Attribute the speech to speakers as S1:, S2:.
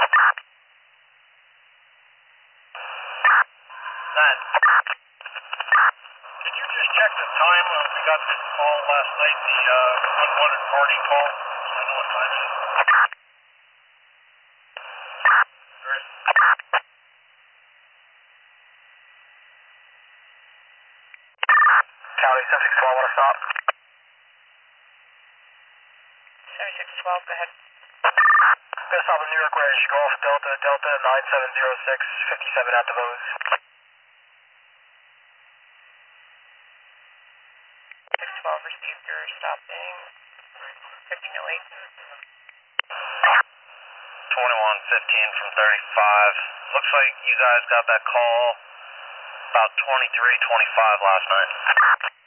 S1: Can you just check the time? We got this call last night, the unwanted party call. I know what time it is. Chris?
S2: County 7612, want to stop?
S3: 7612, go ahead.
S2: Gonna stop at New York Ridge, Golf Delta, Delta 9706, 57 at the Vose.
S3: 612 received your stopping. 1508.
S4: 2115 from 35. Looks like you guys got that call about 23:25 last night.